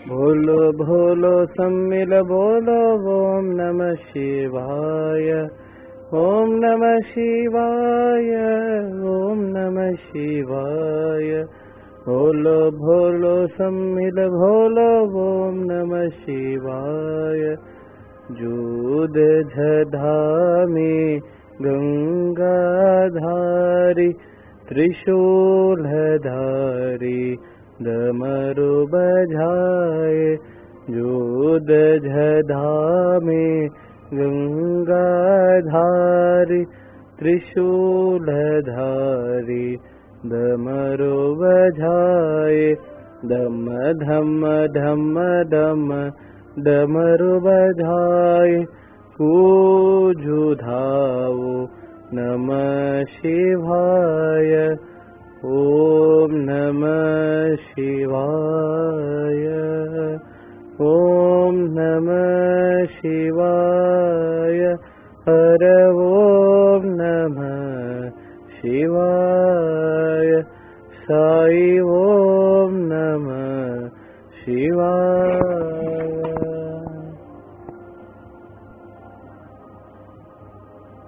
भोलो भोलो सम्मिल बोलो ओम नमः शिवाय। ओम नमः शिवाय। ओम नमः शिवाय। भोलो भोलो सम्मिल भोलो ओम नमः शिवाय। जूद धामी गंगाधारी त्रिशूलधारी डमरू बजाए। जूद धामी गंगाधारी त्रिशूलधारी डमरू बजाए। धम धम धम धम डमरू बजाए। कूजुधाओ नमः शिवाय। ओम नमः शिवाय। ओम नमः शिवाय। हर ओम नमः शिवाय। साई ओम नमः शिवाय।